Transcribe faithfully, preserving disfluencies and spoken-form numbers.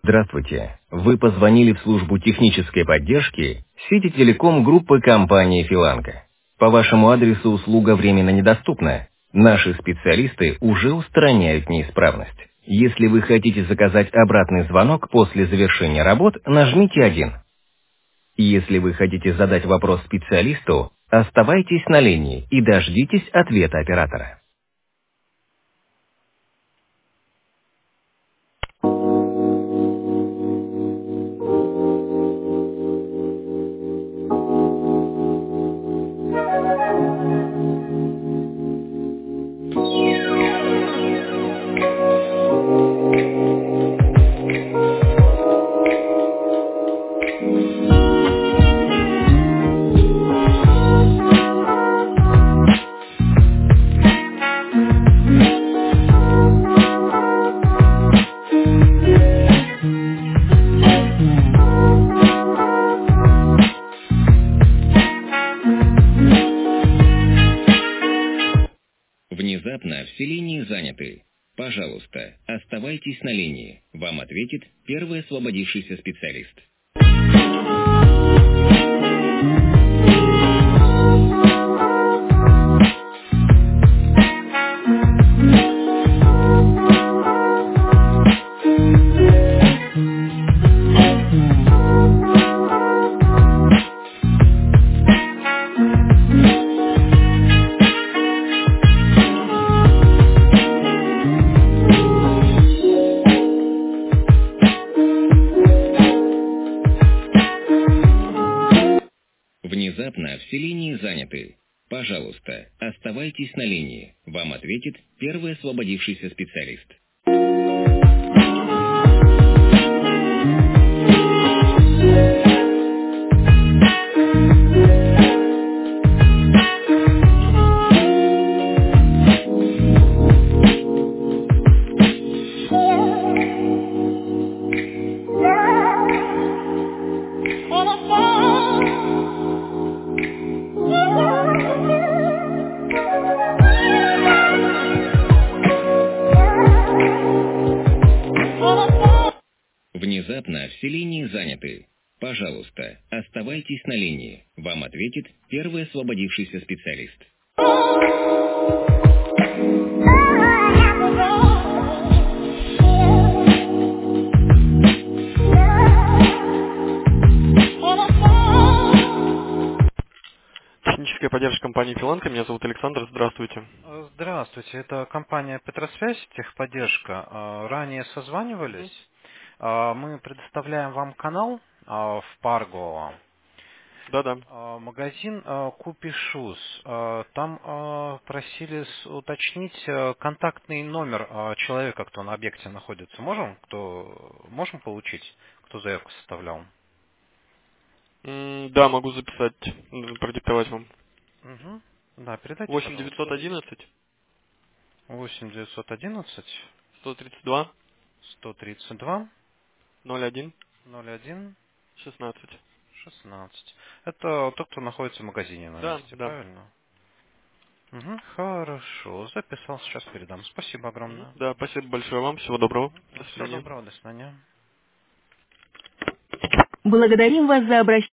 Здравствуйте. Вы позвонили в службу технической поддержки сети телеком группы компании «Филанка». По вашему адресу услуга временно недоступна. Наши специалисты уже устраняют неисправность. Если вы хотите заказать обратный звонок после завершения работ, нажмите один. Если вы хотите задать вопрос специалисту, оставайтесь на линии и дождитесь ответа оператора. Внезапно все линии заняты. Пожалуйста, оставайтесь на линии. Вам ответит первый освободившийся специалист. Внезапно все линии заняты. Пожалуйста, оставайтесь на линии. Вам ответит первый освободившийся специалист. Внезапно все линии заняты. Пожалуйста, оставайтесь на линии. Вам ответит первый освободившийся специалист. Техническая поддержка компании «Филанка». Меня зовут Александр. Здравствуйте. Э, Здравствуйте, это компания «Петросвязь», техподдержка. Э, Ранее Мгм. созванивались. Э, Мы предоставляем вам канал э, в Парго. Да-да. Э, Магазин э, Купи Шуз. Э, Там э, просили с- уточнить э, контактный номер э, человека, кто на объекте находится. Можем, кто, можем получить, кто заявку составлял? М, Да, могу записать, м, продиктовать вам. Угу. Да, передайте, восемь девятьсот пожалуйста. одиннадцать восемь девятьсот одиннадцать сто тридцать два сто тридцать два ноль один ноль один шестнадцать. шестнадцать. Это тот, кто находится в магазине на Да, месте, да. правильно? Угу, хорошо, записал, сейчас передам. Спасибо Мгм. огромное. Да, спасибо большое вам. Всего доброго. До Всего свидания. доброго, до свидания. Благодарим вас за обращение.